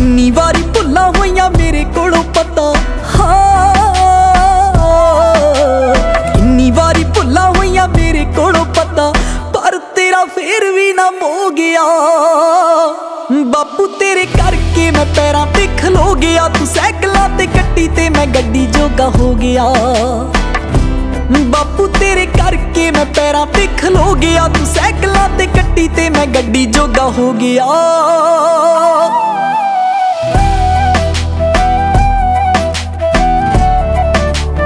ਕਿੰਨੀ ਵਾਰੀ ਭੁੱਲਾਂ ਹੋਈਆਂ ਮੇਰੇ ਕੋਲੋਂ ਪਤਾ, ਕਿੰਨੀ ਵਾਰੀ ਭੁੱਲਾਂ ਹੋਈਆਂ ਮੇਰੇ ਕੋਲੋਂ ਪਤਾ, ਪਰ ਤੇਰਾ ਫੇਰ ਵੀ ਨਾ ਮੋ ਗਿਆ। ਬਾਪੂ ਤੇਰੇ ਕਰਕੇ ਮੈਂ ਪੈਰਾਂ ਤੇ ਖਲੋ ਗਿਆ, ਤੂੰ ਸਾਈਕਲਾਂ ਤੇ ਕੱਟੀ ਤੇ ਮੈਂ ਗੱਡੀ ਜੋਗਾ ਹੋ ਗਿਆ। ਬਾਪੂ ਤੇਰੇ ਕਰਕੇ ਮੈਂ ਪੈਰਾਂ ਤੇ ਖਲੋ ਗਿਆ, ਤੂੰ ਸਾਈਕਲਾਂ ਤੇ ਕੱਟੀ ਤੇ ਮੈਂ ਗੱਡੀ ਜੋਗਾ ਹੋ ਗਿਆ।